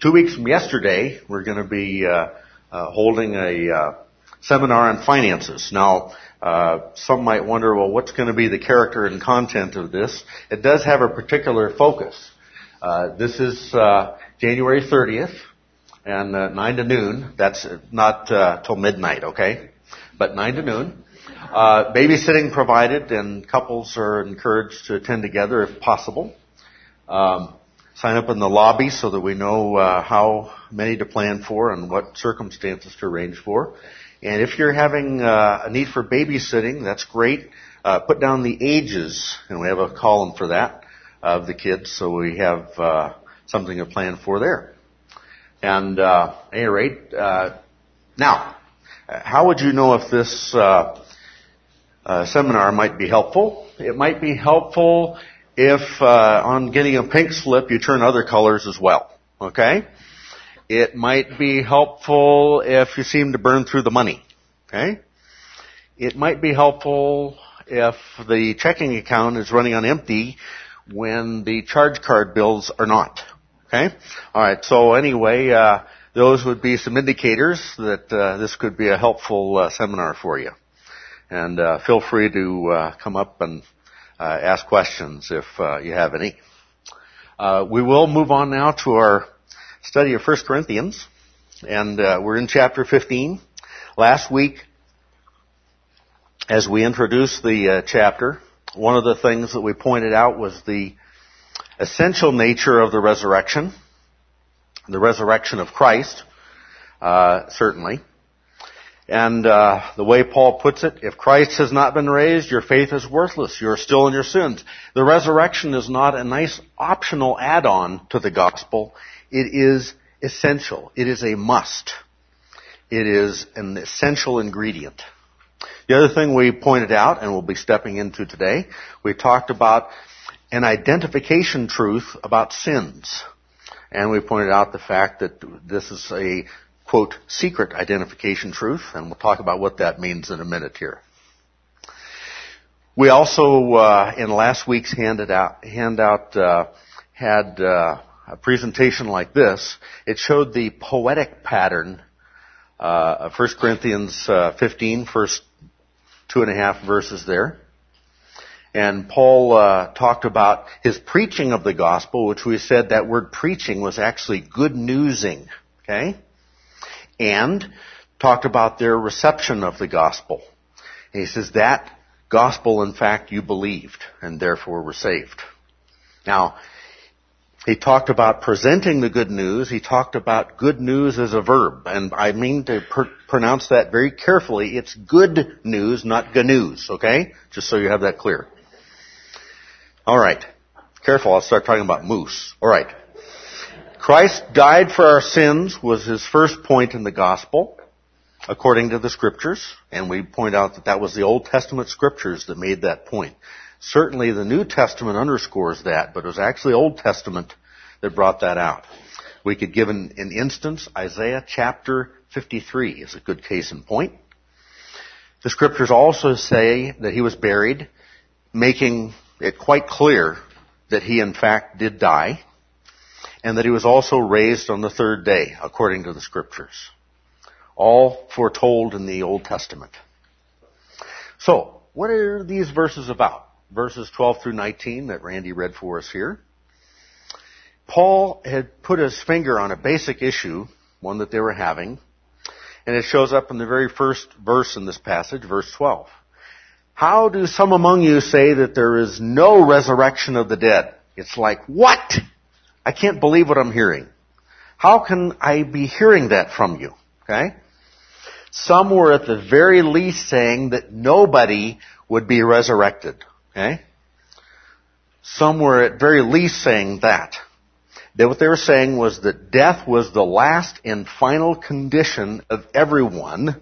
2 weeks from yesterday, we're going to be holding a seminar on finances. Now, some might wonder, well, what's going to be the character and content of this? It does have a particular focus. This is January 30th, and 9 to noon. That's not till midnight, okay? But 9 to noon. Babysitting provided, and couples are encouraged to attend together if possible. Sign up in the lobby so that we know how many to plan for and what circumstances to arrange for. And if you're having a need for babysitting, that's great. Put down the ages, and we have a column for that, of the kids, so we have something to plan for there. And at any rate, now, how would you know if this seminar might be helpful? It might be helpful if on getting a pink slip you turn other colors as well, okay? It might be helpful if you seem to burn through the money, okay? It might be helpful if the checking account is running on empty when the charge card bills are not, okay? Alright, so anyway, those would be some indicators that this could be a helpful seminar for you. And feel free to come up and ask questions if you have any. We will move on now to our study of 1 Corinthians, and we're in chapter 15. Last week, as we introduced the chapter, one of the things that we pointed out was the essential nature of the resurrection of Christ, certainly. And the way Paul puts it, if Christ has not been raised, your faith is worthless. You're still in your sins. The resurrection is not a nice optional add-on to the gospel. It is essential. It is a must. It is an essential ingredient. The other thing we pointed out, and we'll be stepping into today, we talked about an identification truth about sins. And we pointed out the fact that this is a quote, secret identification truth, and we'll talk about what that means in a minute here. We also, in last week's handout, had a presentation like this. It showed the poetic pattern of 1 Corinthians 15, first 2.5 verses there. And Paul talked about his preaching of the gospel, which we said that word preaching was actually good newsing, okay? And talked about their reception of the gospel. And he says that gospel, in fact, you believed, and therefore were saved. Now, he talked about presenting the good news. He talked about good news as a verb. And I mean to pronounce that very carefully. It's good news, not gnews, okay? Just so you have that clear. All right. Careful, I'll start talking about moose. All right. Christ died for our sins was his first point in the gospel, according to the scriptures. And we point out that that was the Old Testament scriptures that made that point. Certainly the New Testament underscores that, but it was actually Old Testament that brought that out. We could give an instance. Isaiah chapter 53 is a good case in point. The scriptures also say that he was buried, making it quite clear that he in fact did die, and that he was also raised on the third day, according to the scriptures. All foretold in the Old Testament. So, what are these verses about? Verses 12 through 19 that Randy read for us here. Paul had put his finger on a basic issue, one that they were having, and it shows up in the very first verse in this passage, verse 12. How do some among you say that there is no resurrection of the dead? It's like, what? I can't believe what I'm hearing. How can I be hearing that from you? Okay? Some were at the very least saying that nobody would be resurrected. Okay? Some were at very least saying that. That what they were saying was that death was the last and final condition of everyone,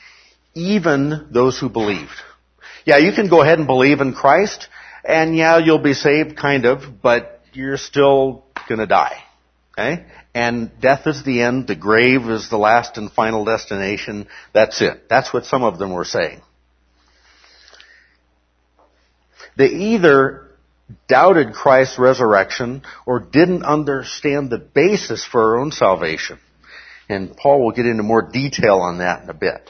even those who believed. Yeah, you can go ahead and believe in Christ, and yeah, you'll be saved, kind of, but you're still gonna die. Okay? And death is the end, the grave is the last and final destination, that's it. That's what some of them were saying. They either doubted Christ's resurrection, or didn't understand the basis for our own salvation. And Paul will get into more detail on that in a bit.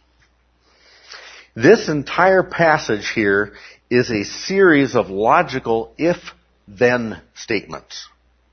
This entire passage here is a series of logical if-then statements.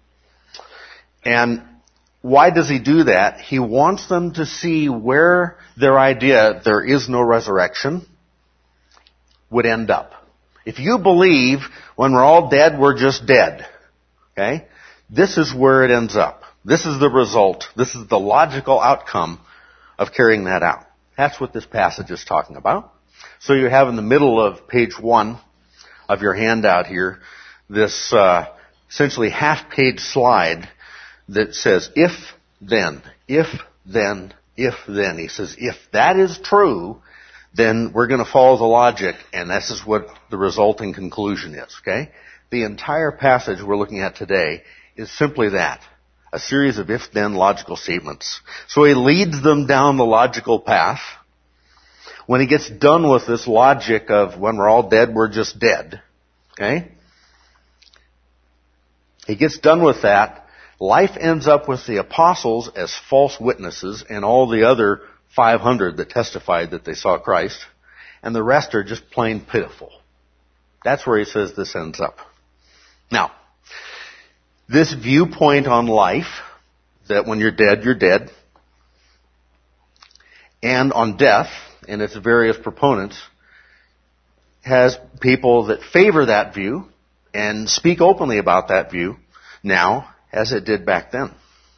And why does he do that? He wants them to see where their idea, there is no resurrection, would end up. If you believe when we're all dead, we're just dead, okay? This is where it ends up. This is the result. This is the logical outcome of carrying that out. That's what this passage is talking about. So you have in the middle of page 1 of your handout here, this essentially half-page slide that says, if, then. He says, if that is true, then we're going to follow the logic, and this is what the resulting conclusion is, okay? The entire passage we're looking at today is simply that, a series of if-then logical statements. So he leads them down the logical path. When he gets done with this logic of when we're all dead, we're just dead, okay? He gets done with that. Life ends up with the apostles as false witnesses and all the other 500 that testified that they saw Christ, and the rest are just plain pitiful. That's where he says this ends up. Now, this viewpoint on life, that when you're dead, and on death, and its various proponents, has people that favor that view and speak openly about that view now, as it did back then.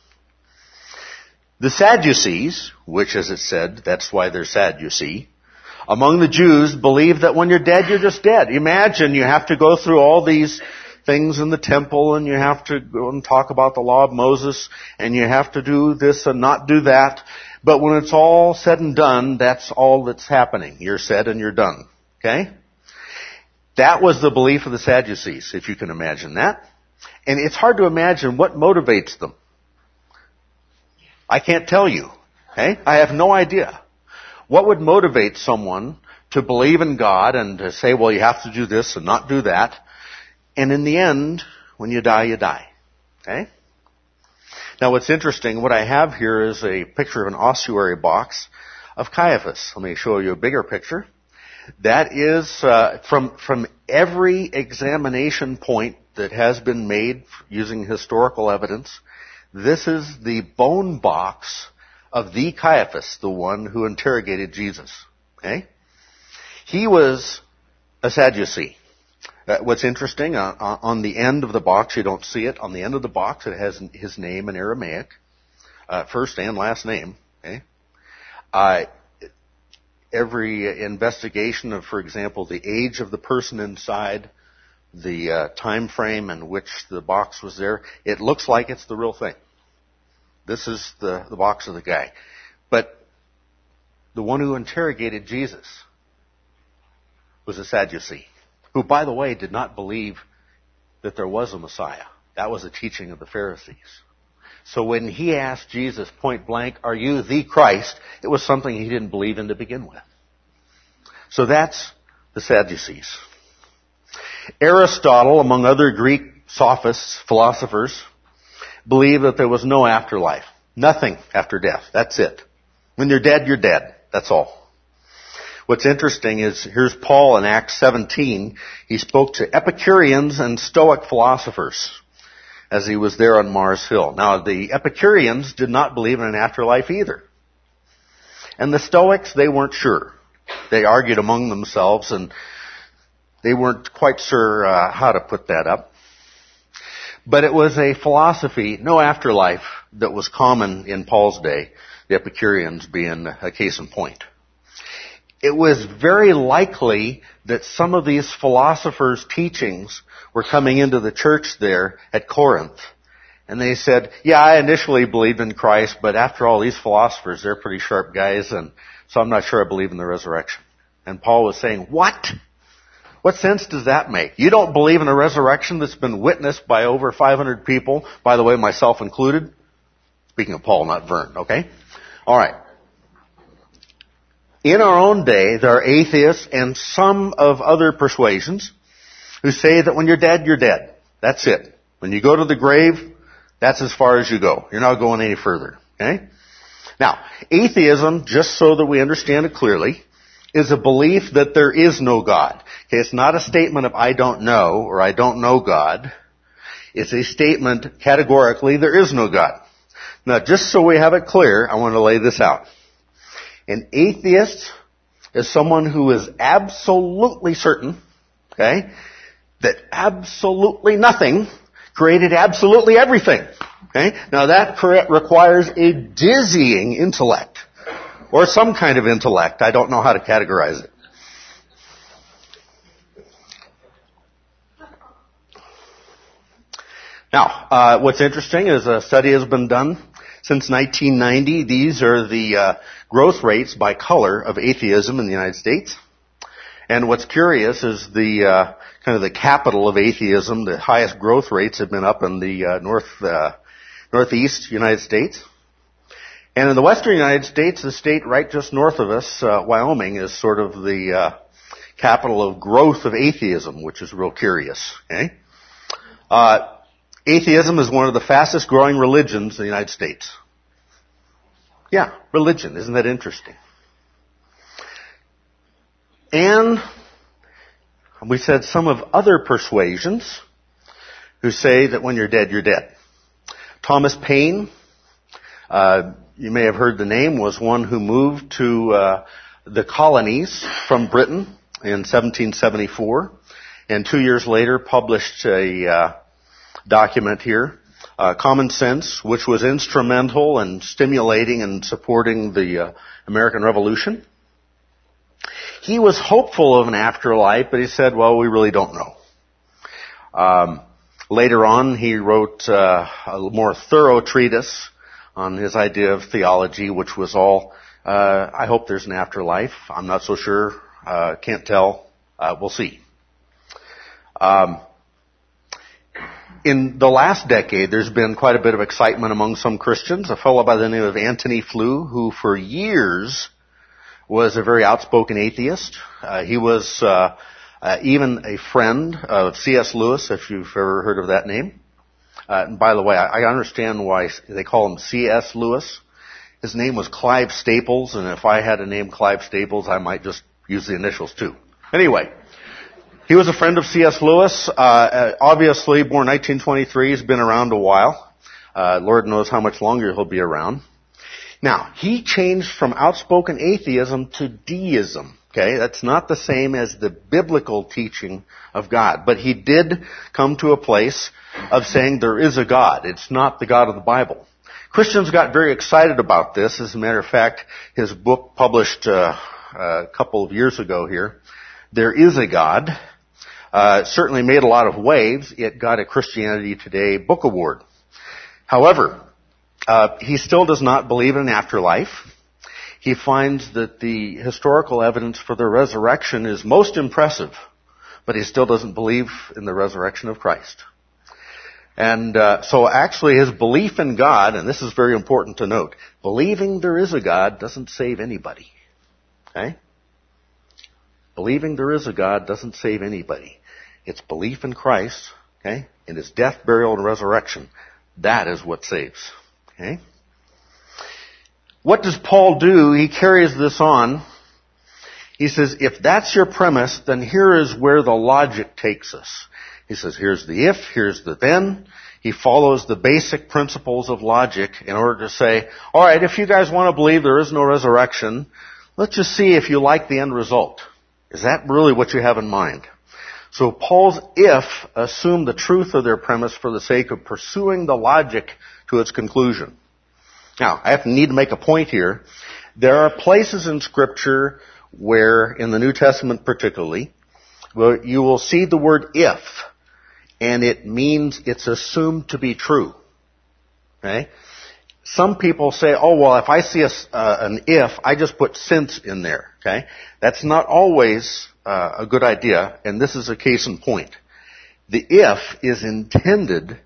The Sadducees, which as it said, that's why they're sad, you see, among the Jews believe that when you're dead, you're just dead. Imagine you have to go through all these things in the temple, and you have to go and talk about the law of Moses, and you have to do this and not do that. But when it's all said and done, that's all that's happening. You're said and you're done. Okay? That was the belief of the Sadducees, if you can imagine that. And it's hard to imagine what motivates them. I can't tell you. Okay? I have no idea. What would motivate someone to believe in God and to say, well, you have to do this and not do that? And in the end, when you die, you die. Okay? Now what's interesting, what I have here is a picture of an ossuary box of Caiaphas. Let me show you a bigger picture. That is from every examination point that has been made using historical evidence. This is the bone box of the Caiaphas, the one who interrogated Jesus. Okay? He was a Sadducee. What's interesting, on the end of the box, you don't see it, on the end of the box it has his name in Aramaic, first and last name. Okay? Every investigation of, for example, the age of the person inside, the time frame in which the box was there, it looks like it's the real thing. This is the box of the guy. But the one who interrogated Jesus was a Sadducee, who, by the way, did not believe that there was a Messiah. That was the teaching of the Pharisees. So when he asked Jesus point blank, are you the Christ? It was something he didn't believe in to begin with. So that's the Sadducees. Aristotle, among other Greek sophists, philosophers, believed that there was no afterlife. Nothing after death. That's it. When you're dead, you're dead. That's all. What's interesting is, here's Paul in Acts 17. He spoke to Epicureans and Stoic philosophers as he was there on Mars Hill. Now, the Epicureans did not believe in an afterlife either. And the Stoics, they weren't sure. They argued among themselves, and they weren't quite sure how to put that up. But it was a philosophy, no afterlife, that was common in Paul's day, the Epicureans being a case in point. It was very likely that some of these philosophers' teachings were coming into the church there at Corinth. And they said, yeah, I initially believed in Christ, but after all, these philosophers, they're pretty sharp guys, and so I'm not sure I believe in the resurrection. And Paul was saying, what? What sense does that make? You don't believe in a resurrection that's been witnessed by over 500 people, by the way, myself included? Speaking of Paul, not Vern, okay? All right. In our own day, there are atheists and some of other persuasions who say that when you're dead, you're dead. That's it. When you go to the grave, that's as far as you go. You're not going any further. Okay? Now, atheism, just so that we understand it clearly, is a belief that there is no God. Okay, it's not a statement of I don't know or I don't know God. It's a statement categorically there is no God. Now, just so we have it clear, I want to lay this out. An atheist is someone who is absolutely certain, okay, that absolutely nothing created absolutely everything. Okay? Now that requires a dizzying intellect. Or some kind of intellect. I don't know how to categorize it. Now, what's interesting is a study has been done since 1990. These are the growth rates by color of atheism in the United States. And what's curious is the kind of the capital of atheism. The highest growth rates have been up in the northeast United States. And in the western United States, the state right just north of us, Wyoming, is sort of the capital of growth of atheism, which is real curious. Okay? Atheism is one of the fastest growing religions in the United States. Yeah, religion. Isn't that interesting? And we said some of other persuasions who say that when you're dead, you're dead. Thomas Paine, you may have heard the name, was one who moved to the colonies from Britain in 1774, and 2 years later published a document here, Common Sense, which was instrumental in stimulating and supporting the American Revolution. He was hopeful of an afterlife, but he said, well, we really don't know. Later on, he wrote a more thorough treatise on his idea of theology, which was all, I hope there's an afterlife. I'm not so sure. Can't tell. We'll see. In the last decade, there's been quite a bit of excitement among some Christians. A fellow by the name of Antony Flew, who for years was a very outspoken atheist. He was even a friend of C.S. Lewis, if you've ever heard of that name. And by the way, I understand why they call him C.S. Lewis. His name was Clive Staples, and if I had a name Clive Staples, I might just use the initials too. Anyway, he was a friend of C.S. Lewis. Obviously, born 1923, he's been around a while. Lord knows how much longer he'll be around. Now, he changed from outspoken atheism to deism. Okay, that's not the same as the biblical teaching of God. But he did come to a place of saying there is a God. It's not the God of the Bible. Christians got very excited about this. As a matter of fact, his book published a couple of years ago here, There Is a God, certainly made a lot of waves. It got a Christianity Today book award. However, he still does not believe in an afterlife. He finds that the historical evidence for the resurrection is most impressive, but he still doesn't believe in the resurrection of Christ. And so actually his belief in God, and this is very important to note, believing there is a God doesn't save anybody. Okay? Believing there is a God doesn't save anybody. It's belief in Christ, okay, in his death, burial, and resurrection. That is what saves. Okay? What does Paul do? He carries this on. He says, if that's your premise, then here is where the logic takes us. He says, here's the if, here's the then. He follows the basic principles of logic in order to say, all right, if you guys want to believe there is no resurrection, let's just see if you like the end result. Is that really what you have in mind? So Paul's if assume the truth of their premise for the sake of pursuing the logic to its conclusion. Now, I need to make a point here. There are places in Scripture where, in the New Testament particularly, where you will see the word if, and it means it's assumed to be true. Okay? Some people say, oh, well, if I see an if, I just put since in there. Okay? That's not always a good idea, and this is a case in point. The if is intended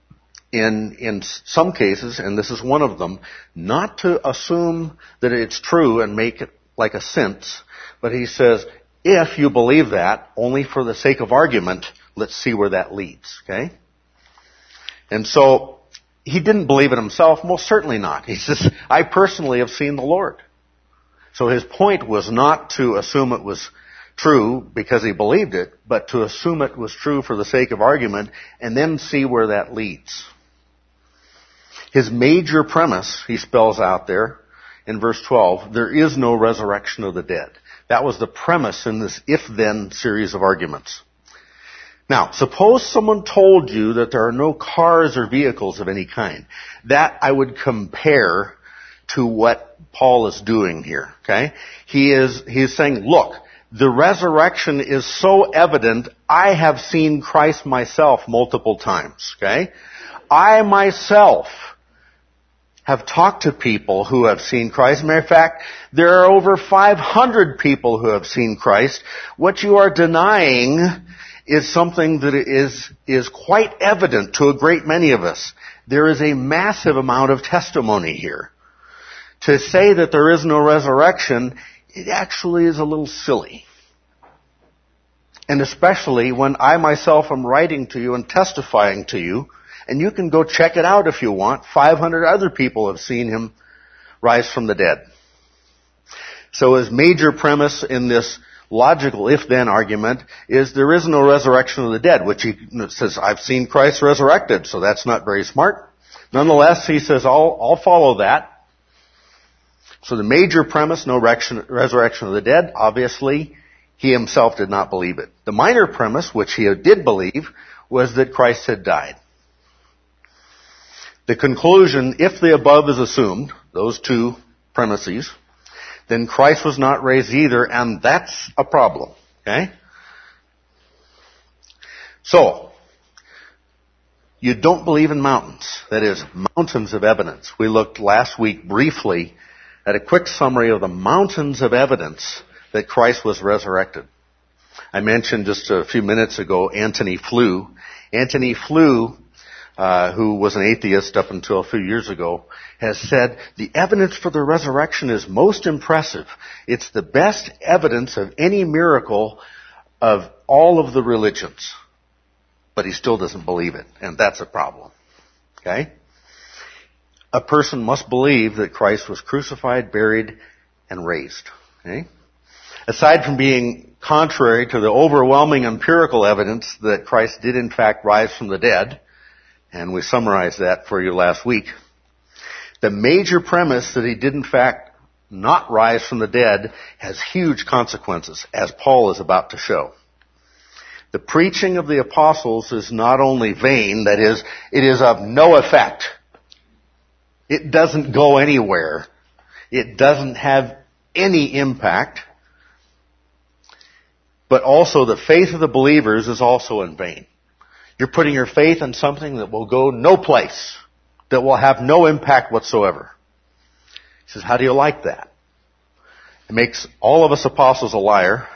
in some cases, and this is one of them, not to assume that it's true and make it like a since, but he says, if you believe that, only for the sake of argument, Let's see where that leads, okay? And so, he didn't believe it himself, most certainly not. He says, I personally have seen the Lord. So his point was not to assume it was true because he believed it, but to assume it was true for the sake of argument and then see where that leads. His major premise, he spells out there in verse 12, there is no resurrection of the dead. That was the premise in this if-then series of arguments. Now, suppose someone told you that there are no cars or vehicles of any kind. That I would compare to what Paul is doing here, okay? He is saying, look, the resurrection is so evident, I have seen Christ myself multiple times, okay? I myself have talked to people who have seen Christ. As a matter of fact, there are over 500 people who have seen Christ. What you are denying is something that is quite evident to a great many of us. There is a massive amount of testimony here. To say that there is no resurrection, it actually is a little silly. And especially when I myself am writing to you and testifying to you, and you can go check it out if you want. 500 other people have seen him rise from the dead. So his major premise in this logical if-then argument is there is no resurrection of the dead, which he says, I've seen Christ resurrected, so that's not very smart. Nonetheless, he says, I'll follow that. So the major premise, no resurrection of the dead, obviously, he himself did not believe it. The minor premise, which he did believe, was that Christ had died. The conclusion, if the above is assumed, those two premises, then Christ was not raised either, and that's a problem, okay? So, you don't believe in mountains. That is, mountains of evidence. We looked last week briefly at a quick summary of the mountains of evidence that Christ was resurrected. I mentioned just a few minutes ago Antony Flew. Antony Flew, who was an atheist up until a few years ago, has said the evidence for the resurrection is most impressive. It's the best evidence of any miracle of all of the religions. But he still doesn't believe it, and that's a problem. Okay? A person must believe that Christ was crucified, buried, and raised. Okay? Aside from being contrary to the overwhelming empirical evidence that Christ did in fact rise from the dead, and we summarized that for you last week, the major premise that he did in fact not rise from the dead has huge consequences, as Paul is about to show. The preaching of the apostles is not only vain, that is, it is of no effect. It doesn't go anywhere. It doesn't have any impact. But also the faith of the believers is also in vain. You're putting your faith in something that will go no place, that will have no impact whatsoever. He says, how do you like that? It makes all of us apostles a liar,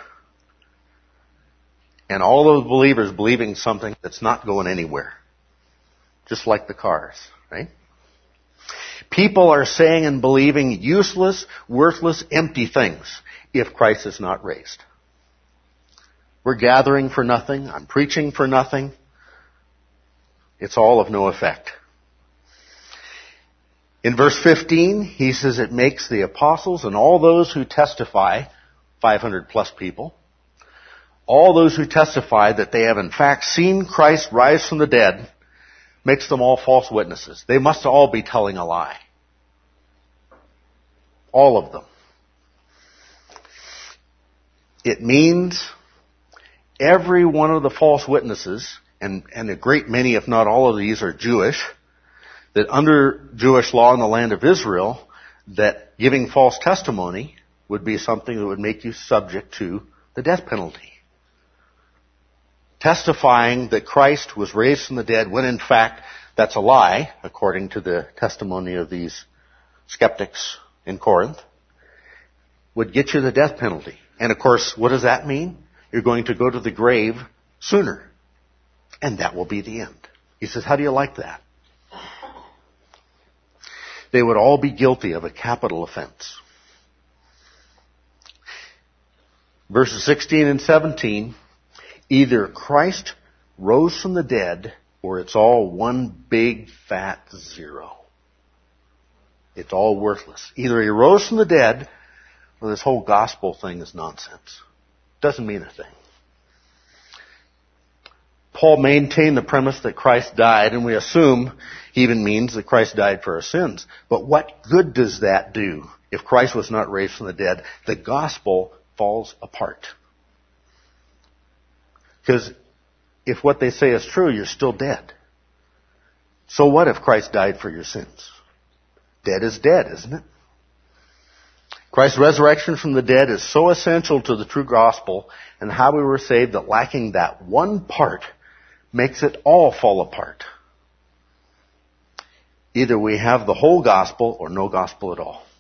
and all those believers believing something that's not going anywhere. Just like the cars, right? People are saying and believing useless, worthless, empty things if Christ is not raised. We're gathering for nothing. I'm preaching for nothing. It's all of no effect. In verse 15, he says it makes the apostles and all those who testify, 500 plus people, all those who testify that they have in fact seen Christ rise from the dead, makes them all false witnesses. They must all be telling a lie. All of them. It means every one of the false witnesses, and a great many, if not all of these, are Jewish, that under Jewish law in the land of Israel, that giving false testimony would be something that would make you subject to the death penalty. Testifying that Christ was raised from the dead when in fact that's a lie, according to the testimony of these skeptics in Corinth, would get you the death penalty. And of course, what does that mean? You're going to go to the grave sooner. And that will be the end. He says, how do you like that? They would all be guilty of a capital offense. Verses 16 and 17, either Christ rose from the dead, or it's all one big fat zero. It's all worthless. Either he rose from the dead, or this whole gospel thing is nonsense. Doesn't mean a thing. Paul maintained the premise that Christ died, and we assume he even means that Christ died for our sins. But what good does that do if Christ was not raised from the dead? The gospel falls apart. Because if what they say is true, you're still dead. So what if Christ died for your sins? Dead is dead, isn't it? Christ's resurrection from the dead is so essential to the true gospel and how we were saved that lacking that one part makes it all fall apart. Either we have the whole gospel or no gospel at all.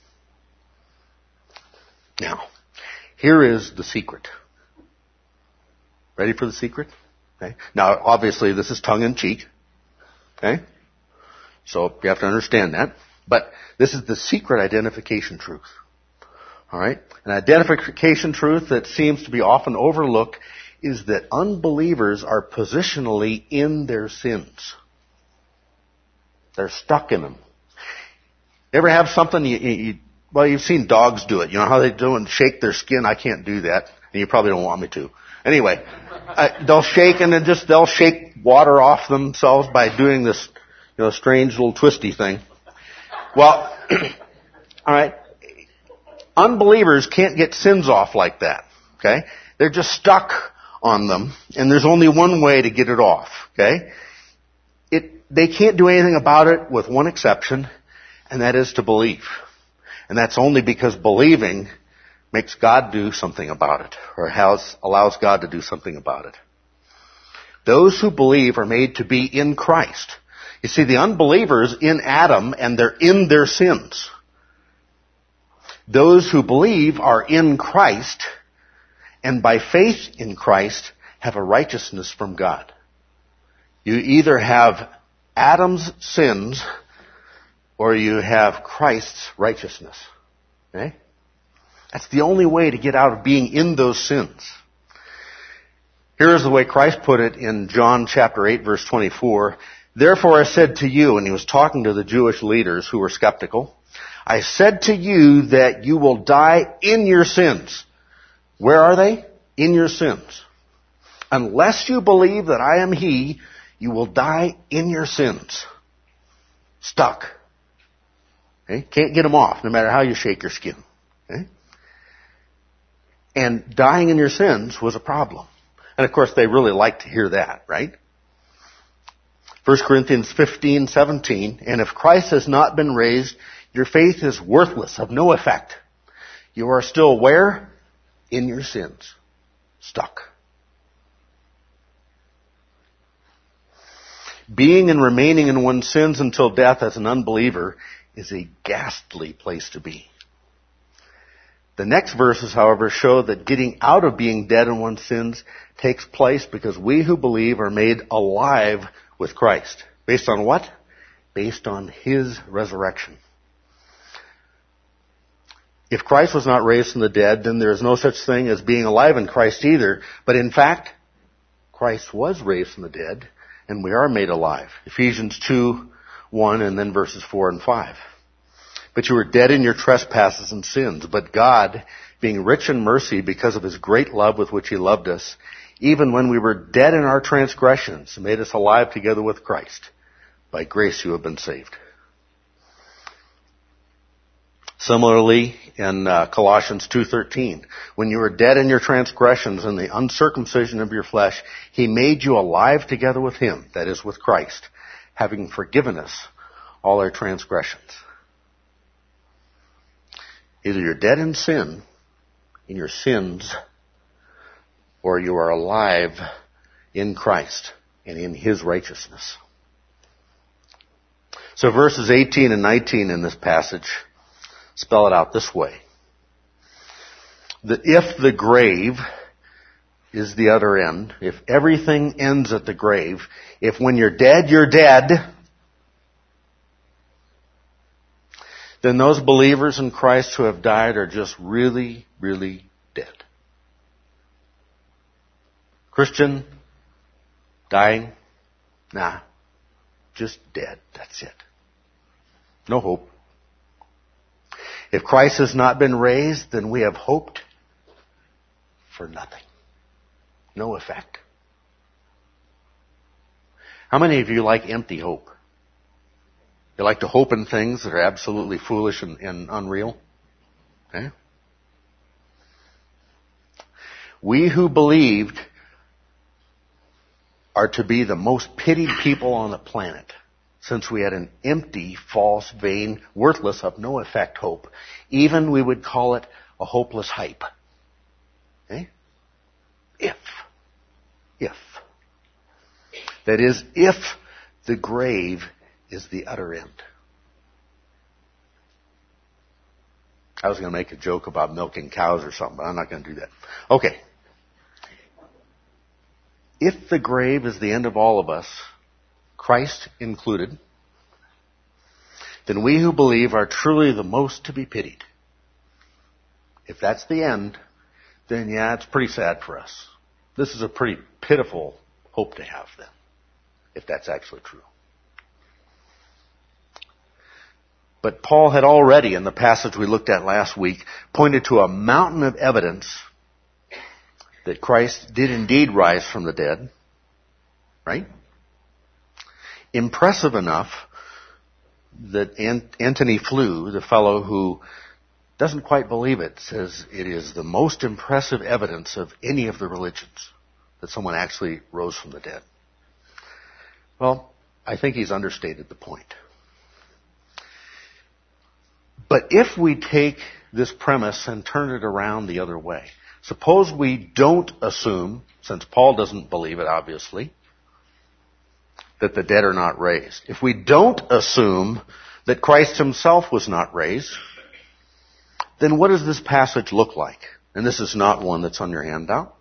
Now, here is the secret. Ready for the secret? Okay. Now, obviously, this is tongue-in-cheek. Okay? So, you have to understand that. But this is the secret identification truth. Alright? An identification truth that seems to be often overlooked is that unbelievers are positionally in their sins. They're stuck in them. Ever have something, you've seen dogs do it. You know how they do and shake their skin? I can't do that. And you probably don't want me to. Anyway, they'll shake and then they'll shake water off themselves by doing this, strange little twisty thing. Well, alright. Unbelievers can't get sins off like that. Okay? They're just stuck on them, and there's only one way to get it off. Okay? They can't do anything about it with one exception, and that is to believe. And that's only because believing makes God do something about it, or allows God to do something about it. Those who believe are made to be in Christ. You see, the unbelievers in Adam, and they're in their sins. Those who believe are in Christ, and by faith in Christ have a righteousness from God. You either have Adam's sins or you have Christ's righteousness. Okay? That's the only way to get out of being in those sins. Here's the way Christ put it in John chapter 8 verse 24. Therefore I said to you, and he was talking to the Jewish leaders who were skeptical, I said to you that you will die in your sins. Where are they? In your sins. Unless you believe that I am He, you will die in your sins. Stuck. Okay? Can't get them off, no matter how you shake your skin. Okay? And dying in your sins was a problem. And of course, they really like to hear that, right? 1 Corinthians 15:17, and if Christ has not been raised, your faith is worthless, of no effect. You are still where? In your sins. Stuck. Being and remaining in one's sins until death as an unbeliever is a ghastly place to be. The next verses, however, show that getting out of being dead in one's sins takes place because we who believe are made alive with Christ. Based on what? Based on His resurrection. If Christ was not raised from the dead, then there is no such thing as being alive in Christ either. But in fact, Christ was raised from the dead, and we are made alive. Ephesians 2:1 and then verses 4 and 5. But you were dead in your trespasses and sins. But God, being rich in mercy because of His great love with which He loved us, even when we were dead in our transgressions, made us alive together with Christ. By grace you have been saved. Similarly, in Colossians 2:13, when you were dead in your transgressions and the uncircumcision of your flesh, He made you alive together with Him, that is, with Christ, having forgiven us all our transgressions. Either you're dead in sin, in your sins, or you are alive in Christ and in His righteousness. So verses 18 and 19 in this passage spell it out this way. That if the grave is the other end, if everything ends at the grave, if when you're dead, then those believers in Christ who have died are just really, really dead. Christian, Dying? Nah. Just dead. That's it. No hope. If Christ has not been raised, then we have hoped for nothing. No effect. How many of you like empty hope? You like to hope in things that are absolutely foolish and unreal? Okay? We who believed are to be the most pitied people on the planet, since we had an empty, false, vain, worthless, of no effect hope. Even we would call it a hopeless hype. Okay? If. That is, if the grave is the utter end. I was going to make a joke about milking cows or something, but I'm not going to do that. Okay. If the grave is the end of all of us, Christ included, then we who believe are truly the most to be pitied. If that's the end, then yeah, it's pretty sad for us. This is a pretty pitiful hope to have then, if that's actually true. But Paul had already, in the passage we looked at last week, pointed to a mountain of evidence that Christ did indeed rise from the dead. Right? Impressive enough that Antony Flew, the fellow who doesn't quite believe it, says it is the most impressive evidence of any of the religions that someone actually rose from the dead. Well, I think he's understated the point. But if we take this premise and turn it around the other way, suppose we don't assume, since Paul doesn't believe it obviously, that the dead are not raised. If we don't assume that Christ himself was not raised, then what does this passage look like? And this is not one that's on your handout.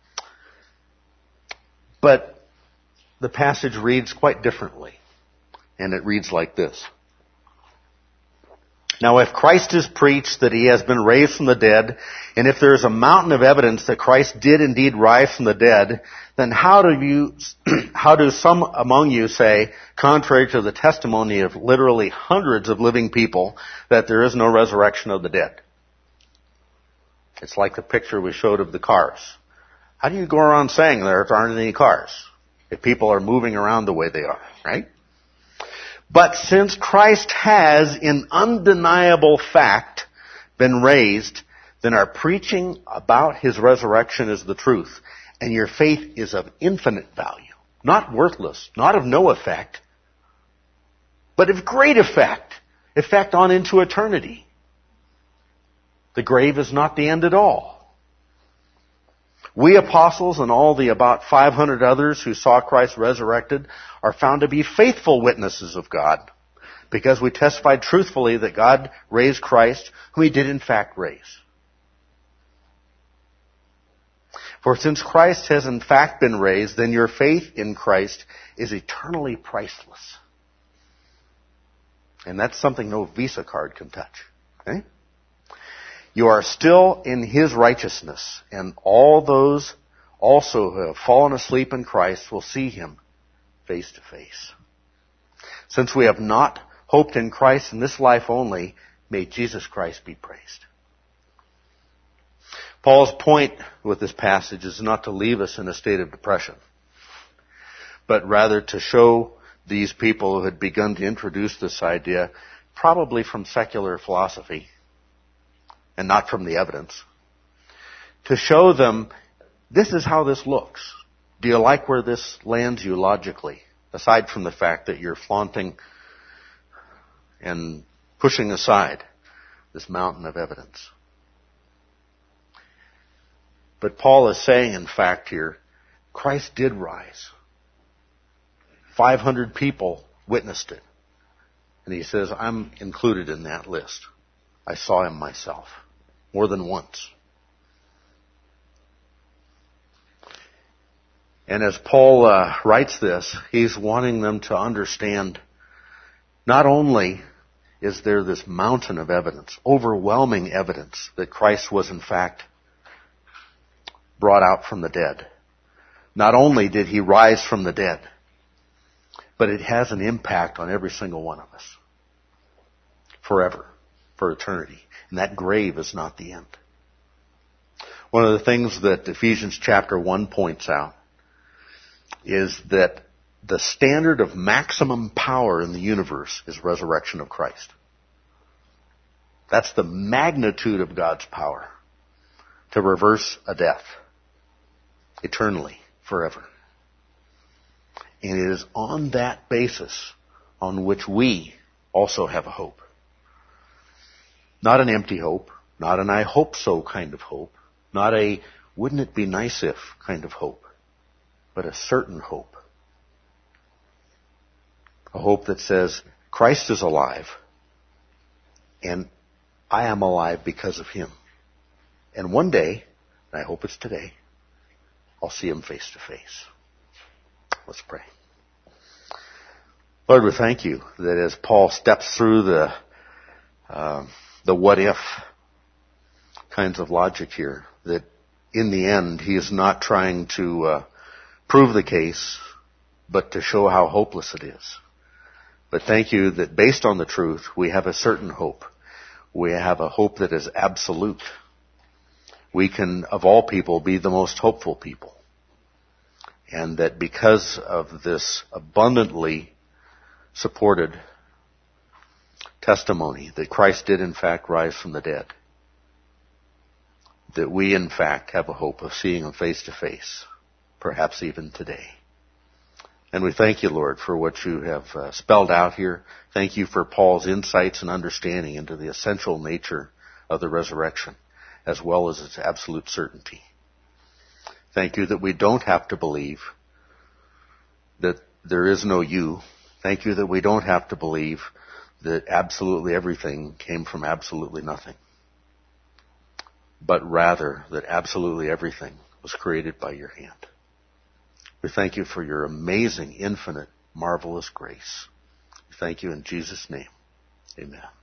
But the passage reads quite differently. And it reads like this. Now, if Christ is preached that he has been raised from the dead, and if there is a mountain of evidence that Christ did indeed rise from the dead, then how do some among you say, contrary to the testimony of literally hundreds of living people, that there is no resurrection of the dead? It's like the picture we showed of the cars. How do you go around saying there aren't any cars if people are moving around the way they are, right? But since Christ has, in undeniable fact, been raised, then our preaching about his resurrection is the truth, and your faith is of infinite value, not worthless, not of no effect, but of great effect on into eternity. The grave is not the end at all. We apostles and all the about 500 others who saw Christ resurrected are found to be faithful witnesses of God, because we testified truthfully that God raised Christ, whom he did in fact raise. For since Christ has in fact been raised, then your faith in Christ is eternally priceless. And that's something no Visa card can touch. Okay? You are still in his righteousness, and all those also who have fallen asleep in Christ will see him face to face. Since we have not hoped in Christ in this life only, may Jesus Christ be praised. Paul's point with this passage is not to leave us in a state of depression, but rather to show these people who had begun to introduce this idea, probably from secular philosophy, and not from the evidence, to show them this is how this looks. Do you like where this lands you logically, aside from the fact that you're flaunting and pushing aside this mountain of evidence? But Paul is saying, in fact, here, Christ did rise. 500 people witnessed it. And he says, I'm included in that list. I saw him myself. More than once. And as Paul writes this, he's wanting them to understand not only is there this mountain of evidence, overwhelming evidence that Christ was in fact brought out from the dead, Not only did he rise from the dead, but it has an impact on every single one of us. Forever. For eternity. And that grave is not the end. One of the things that Ephesians chapter 1 points out is that the standard of maximum power in the universe is resurrection of Christ. That's the magnitude of God's power to reverse a death eternally, forever. And it is on that basis on which we also have a hope. Not an empty hope, not an I hope so kind of hope, not a wouldn't it be nice if kind of hope, but a certain hope. A hope that says, Christ is alive, and I am alive because of Him. And one day, and I hope it's today, I'll see Him face to face. Let's pray. Lord, we thank You that as Paul steps through the what if kinds of logic here, that in the end he is not trying to prove the case, but to show how hopeless it is. But thank You that based on the truth, we have a certain hope. We have a hope that is absolute. We can, of all people, be the most hopeful people. And that because of this abundantly supported testimony that Christ did in fact rise from the dead, that we in fact have a hope of seeing Him face to face, perhaps even today. And we thank You, Lord, for what You have spelled out here. Thank You for Paul's insights and understanding into the essential nature of the resurrection, as well as its absolute certainty. Thank You that we don't have to believe that there is no You. Thank You that we don't have to believe that absolutely everything came from absolutely nothing, but rather that absolutely everything was created by Your hand. We thank You for Your amazing, infinite, marvelous grace. We thank You in Jesus' name. Amen.